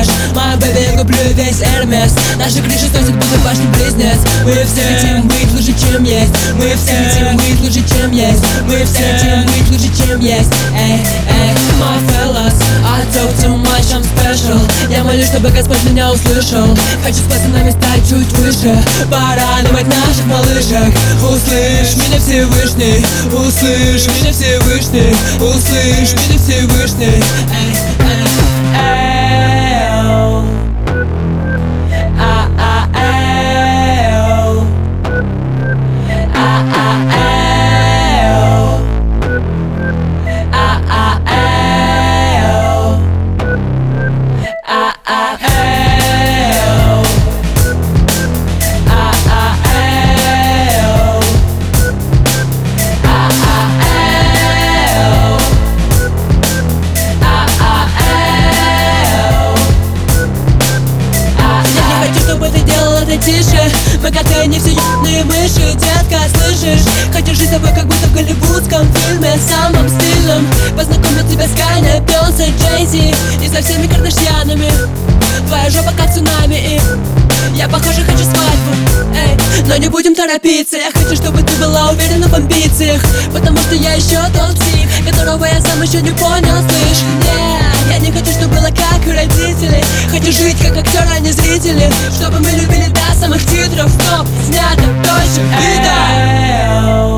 слышишь? Моя бэби, я куплю весь Эрмес. Наши крыши сносят, будто башни-близнец. Мы все хотим быть лучше, чем есть. Мы все хотим быть лучше, чем есть. Мы все хотим быть лучше, чем есть. Эй, эй, my fellas, I talk too much, I'm special. Я молюсь, чтобы Господь меня услышал. Хочу с пацанами стать чуть выше, порадовать наших малышек. Услышь меня, Всевышний, услышь меня, Всевышний, услышь меня, Всевышний. Эй, эй, эй, тише, мы коты, не все ебаные мыши. Детка, слышишь? Хочу жить с тобой, как будто в голливудском фильме, самым стильным. Познакомить тебя с Кanye, Бейонсе, Джей-Зи и со всеми Кардашьянами. Твоя жопа как цунами, и я, похоже, хочу свадьбу. Эй, но не будем торопиться. Я хочу, чтобы ты была уверена в амбициях, потому что я еще тот тип, которого я сам еще не понял, слышь? Я не хочу, чтобы было как у родителей. Хочу жить как актер, а не зрители, чтобы мы любили до самых титров. Стоп, снято, точно, видно.